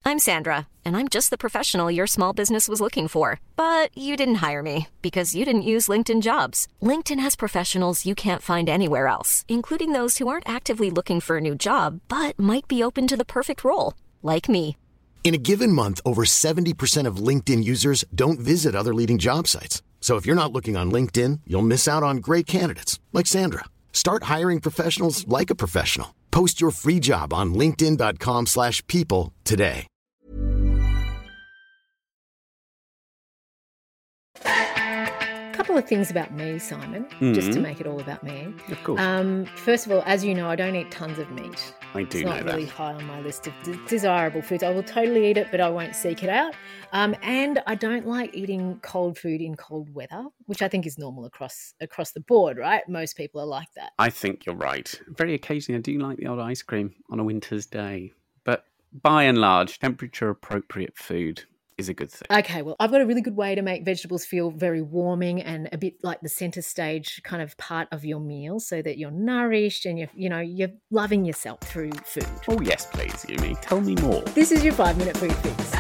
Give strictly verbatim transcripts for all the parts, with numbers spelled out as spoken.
I'm Sandra, and I'm just the professional your small business was looking for. But you didn't hire me because you didn't use LinkedIn Jobs. LinkedIn has professionals you can't find anywhere else, including those who aren't actively looking for a new job, but might be open to the perfect role, like me. In a given month, over seventy percent of LinkedIn users don't visit other leading job sites. So if you're not looking on LinkedIn, you'll miss out on great candidates like Sandra. Start hiring professionals like a professional. Post your free job on linkedin.com slash people today. A couple of things about me, Simon, mm-hmm. just to make it all about me. Of course. Um, first of all, as you know, I don't eat tons of meat. I do it's know not that. really high on my list of de- desirable foods. I will totally eat it, but I won't seek it out. Um, and I don't like eating cold food in cold weather, which I think is normal across across the board, right? Most people are like that. I think you're right. Very occasionally, I do like the odd ice cream on a winter's day. But by and large, temperature-appropriate food is a good thing. Okay, well, I've got a really good way to make vegetables feel very warming and a bit like the center stage kind of part of your meal so that you're nourished and you're, you know, you're loving yourself through food. Oh, yes, please, Yumi. Tell me more. This is your five-minute food fix.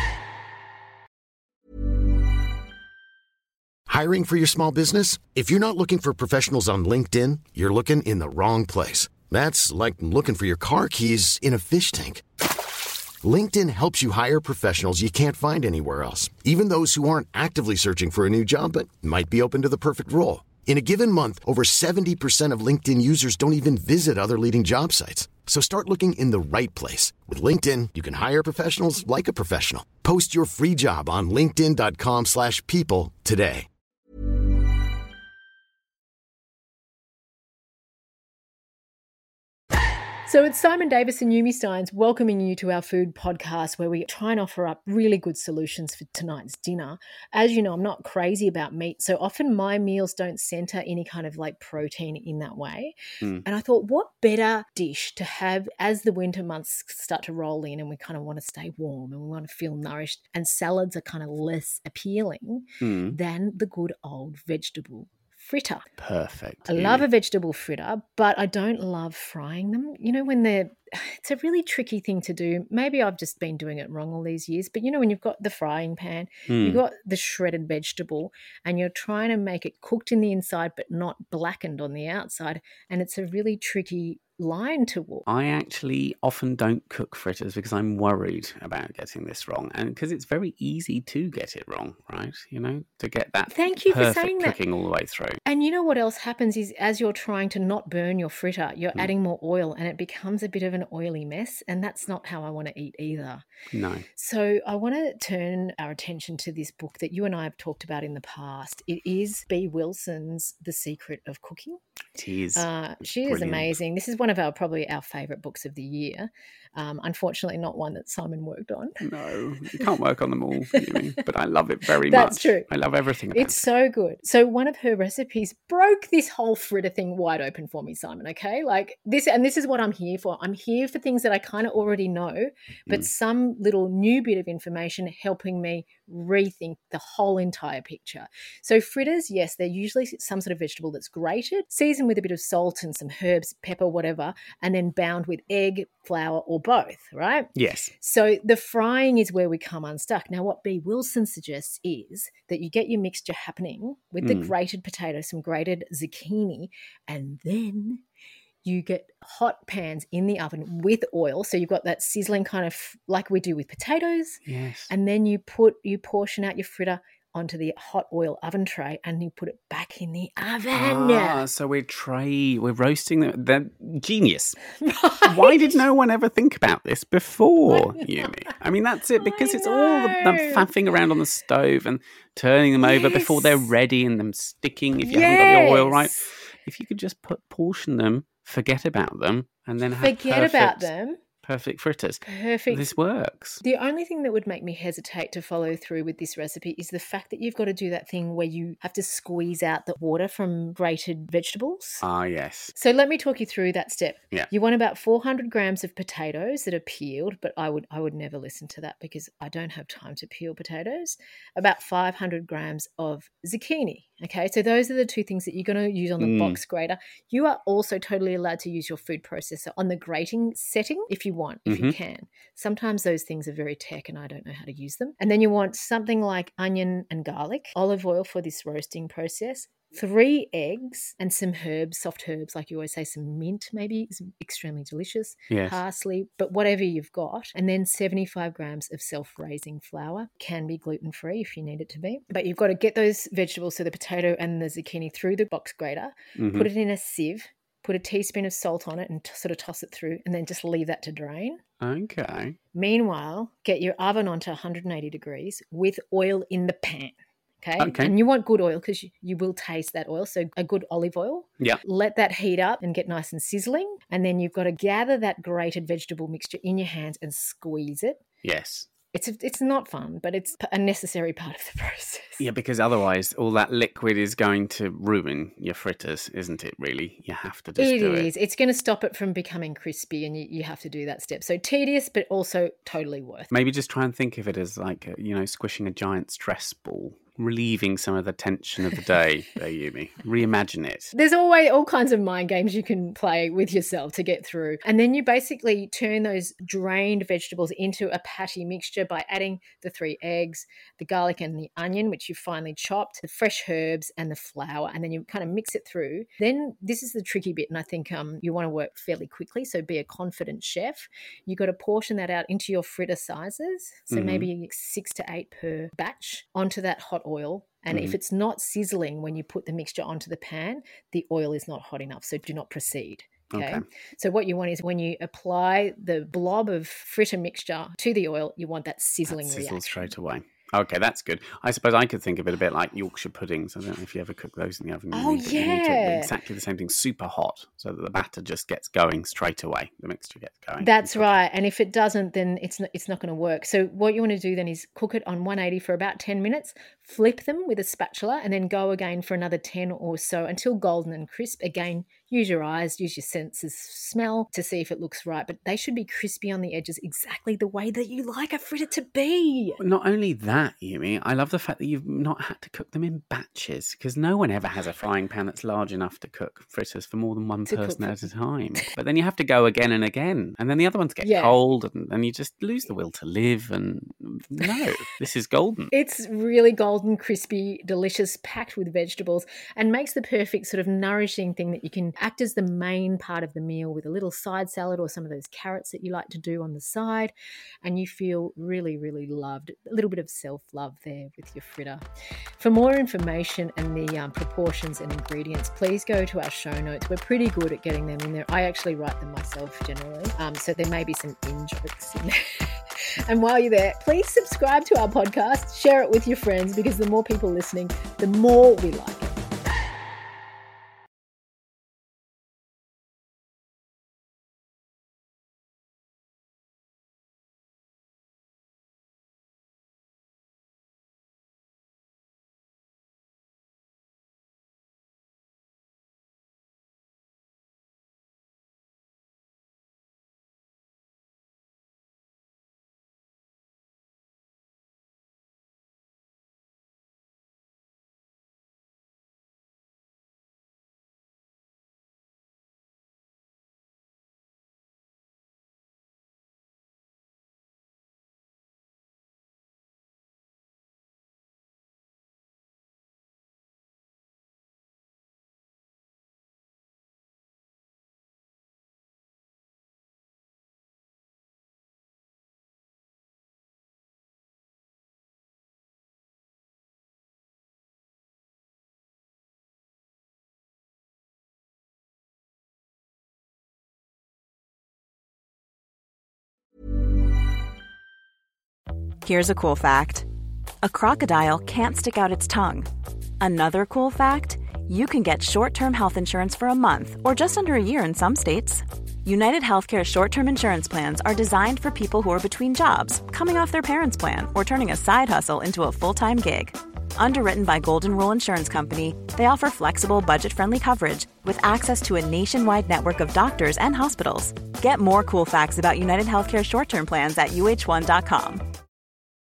Hiring for your small business? If you're not looking for professionals on LinkedIn, you're looking in the wrong place. That's like looking for your car keys in a fish tank. LinkedIn helps you hire professionals you can't find anywhere else, even those who aren't actively searching for a new job but might be open to the perfect role. In a given month, over seventy percent of LinkedIn users don't even visit other leading job sites. So start looking in the right place. With LinkedIn, you can hire professionals like a professional. Post your free job on linkedin.com slash people today. So it's Simon Davis and Yumi Steins welcoming you to our food podcast where we try and offer up really good solutions for tonight's dinner. As you know, I'm not crazy about meat, so often my meals don't center any kind of like protein in that way. Mm. And I thought, what better dish to have as the winter months start to roll in and we kind of want to stay warm and we want to feel nourished and salads are kind of less appealing mm. than the good old vegetable fritter. Perfect. I yeah. love a vegetable fritter, but I don't love frying them. You know, when they're, it's a really tricky thing to do. Maybe I've just been doing it wrong all these years, but you know, when you've got the frying pan, mm. you've got the shredded vegetable and you're trying to make it cooked in the inside, but not blackened on the outside. And it's a really tricky line to walk. I actually often don't cook fritters because I'm worried about getting this wrong, and because it's very easy to get it wrong, right? You know, to get that Thank you perfect for saying cooking that. all the way through. And you know what else happens is as you're trying to not burn your fritter, you're mm. adding more oil and it becomes a bit of an oily mess, and that's not how I want to eat either. No. So I want to turn our attention to this book that you and I have talked about in the past. It is Bea Wilson's The Secret of Cooking. It is. Uh, she Brilliant. is amazing. This is one of our probably our favourite books of the year. Um, unfortunately, not one that Simon worked on. No, you can't work on them all, Yumi, but I love it very That's much. True. I love everything about It's it. so good. So one of her recipes broke this whole fritter thing wide open for me, Simon, okay? Like this, and this is what I'm here for. I'm here for things that I kind of already know, but mm. some little new bit of information helping me rethink the whole entire picture. So fritters, yes, they're usually some sort of vegetable that's grated, seasoned with a bit of salt and some herbs, pepper, whatever, and then bound with egg, flour, or both, right? Yes. So the frying is where we come unstuck. Now, what Bea Wilson suggests is that you get your mixture happening with mm. the grated potato, some grated zucchini, and then you get hot pans in the oven with oil. So you've got that sizzling kind of like we do with potatoes. Yes. And then you put, you portion out your fritter onto the hot oil oven tray and you put it back in the oven. Ah, so we're tray, we're roasting them. They're genius. Right? Why did no one ever think about this before, Yumi? I mean, that's it, because I it's all the, them know. faffing around on the stove and turning them over Yes. before they're ready and them sticking if you yes. haven't got the oil right. If you could just put portion them, forget about them, and then have Forget perfect, about them. perfect fritters. Perfect. This works. The only thing that would make me hesitate to follow through with this recipe is the fact that you've got to do that thing where you have to squeeze out the water from grated vegetables. Ah, yes. So let me talk you through that step. Yeah. You want about four hundred grams of potatoes that are peeled, but I would I would never listen to that because I don't have time to peel potatoes. About five hundred grams of zucchini. Okay, so those are the two things that you're going to use on the mm. box grater. You are also totally allowed to use your food processor on the grating setting if you want, if mm-hmm. you can. Sometimes those things are very tech and I don't know how to use them. And then you want something like onion and garlic, olive oil for this roasting process, three eggs and some herbs, soft herbs, like you always say, some mint maybe is extremely delicious, yes. parsley, but whatever you've got. And then seventy-five grams of self-raising flour. Can be gluten-free if you need it to be. But you've got to get those vegetables, so the potato and the zucchini, through the box grater, mm-hmm. put it in a sieve, put a teaspoon of salt on it and t- sort of toss it through, and then just leave that to drain. Okay. Meanwhile, get your oven onto one hundred eighty degrees with oil in the pan. Okay? okay. And you want good oil because you, you will taste that oil. So a good olive oil. Yeah. Let that heat up and get nice and sizzling. And then you've got to gather that grated vegetable mixture in your hands and squeeze it. Yes. It's it's not fun, but it's a necessary part of the process. Yeah, because otherwise all that liquid is going to ruin your fritters, isn't it, really? You have to just it do it. It is. It's going to stop it from becoming crispy, and you, you have to do that step. So tedious, but also totally worth it. Maybe just try and think of it as like, a, you know, squishing a giant stress ball, relieving some of the tension of the day, there, Yumi. Reimagine it. There's always all kinds of mind games you can play with yourself to get through. And then you basically turn those drained vegetables into a patty mixture by adding the three eggs, the garlic and the onion, which you finely chopped, the fresh herbs and the flour, and then you kind of mix it through. Then this is the tricky bit, and I think um, you want to work fairly quickly, so be a confident chef. You've got to portion that out into your fritter sizes, so mm-hmm. maybe six to eight per batch, onto that hot oil. And mm. if it's not sizzling when you put the mixture onto the pan, the oil is not hot enough, so do not proceed. Okay? okay. So what you want is when you apply the blob of fritter mixture to the oil, you want that sizzling that reaction. Sizzle straight away. Okay, that's good. I suppose I could think of it a bit like Yorkshire puddings. I don't know if you ever cook those in the oven. Oh, you need, yeah. You need to, exactly the same thing, super hot, so that the batter just gets going straight away. The mixture gets going. That's right. And if it doesn't, then it's not, it's not going to work. So what you want to do then is cook it on one eighty for about ten minutes, flip them with a spatula, and then go again for another ten or so until golden and crisp. Again, use your eyes, use your senses, smell to see if it looks right. But they should be crispy on the edges, exactly the way that you like a fritter to be. Not only that, Yumi, I love the fact that you've not had to cook them in batches, because no one ever has a frying pan that's large enough to cook fritters for more than one to person at a time. But then you have to go again and again, and then the other ones get yeah. cold, and, and you just lose the will to live. And no, this is golden. It's really golden, crispy, delicious, packed with vegetables, and makes the perfect sort of nourishing thing that you can act as the main part of the meal with a little side salad or some of those carrots that you like to do on the side, and you feel really, really loved. A little bit of self-love there with your fritter. For more information and the um, proportions and ingredients, please go to our show notes. We're pretty good at getting them in there. I actually write them myself generally, um, so there may be some in-jokes in there. And while you're there, please subscribe to our podcast, share it with your friends, because the more people listening, the more we like it. Here's a cool fact. A crocodile can't stick out its tongue. Another cool fact, you can get short-term health insurance for a month or just under a year in some states. United Healthcare short-term insurance plans are designed for people who are between jobs, coming off their parents' plan, or turning a side hustle into a full-time gig. Underwritten by Golden Rule Insurance Company, they offer flexible, budget-friendly coverage with access to a nationwide network of doctors and hospitals. Get more cool facts about United Healthcare short-term plans at U H one dot com.